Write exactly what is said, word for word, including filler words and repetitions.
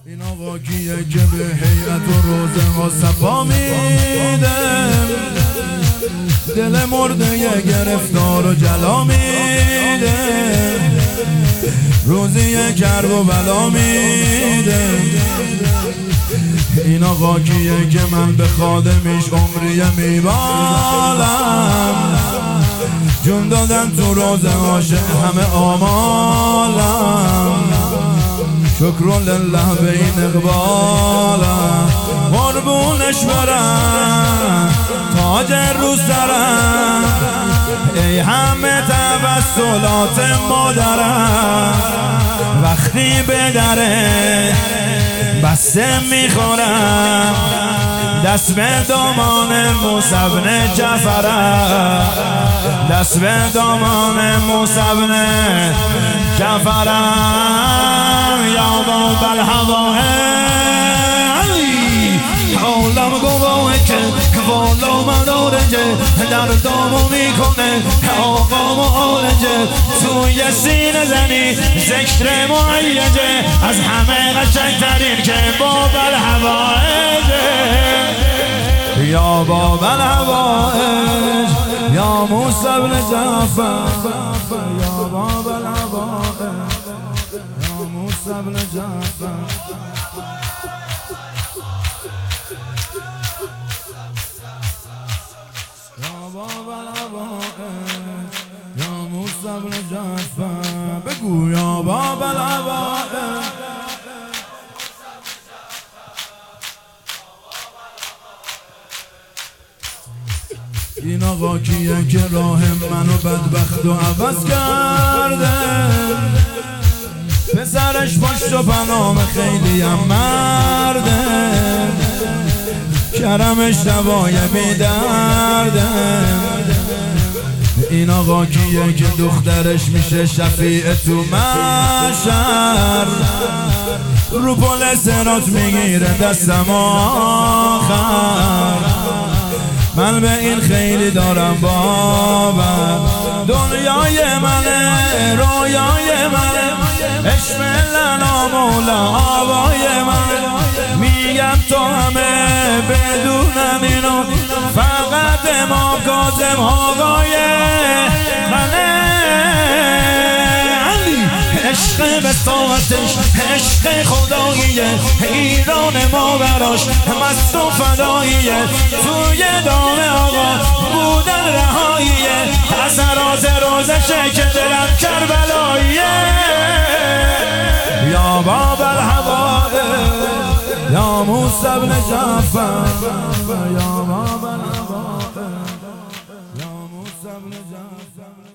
این آقا کیه که به هیئت و روزه ها صفا میده، دل مرده گرفتار و جلا میده، روزی کرب و بلا میده. این آقا کیه که من به خادمش عمریه میبالم، جون دادن تو روزه هاش همه آمالم، شکر لله به این اقبالم، قربونش برم تاج رو سرم، ای همه توسلات مادرم، وقتی به دره بسته میخورم، دست به دامان موسی بن جعفرم، دست به دامان موسی بن جعفرم. یا باب الهوائج عالم گواه که والا مدارجه، در دامو میکنه آقا معالجه، توی سینه زنی ذکر معیجه، از همه قشنگترین که باب الهوائج. یا باب الهوائج یا موسی بن جعفر، یا باب الهوائج یا موسی بن جعفر. یا باب الهوائج یا موسی بن جعفر، بگو یا باب الهوائج. این آقا کیه که راه منو بدبخت و عوض کرده، پسرش پشت و پنام خیلی هم مرده، کرمش دوای بی درده. این آقا کیه که دخترش میشه شفیع تو محشر، رو پل صراط میگیره دستم آخر، من به این خیلی دارم باور، دنیای منه رویای منه، عشق لنا مولا آوای من، میگم تو همه بدونم اینو، فقط ما کاظم آقای منه. عشق به طاعتش عشق خداییه، ایران ما براش مست و فداییه، توی دام آقا بودن رهاییه، از راز روزشه که دلم کربلاییه. یا باب الهوائج یا موسی بن جعفر، یا باب الهوائج یا موسی بن جعفر.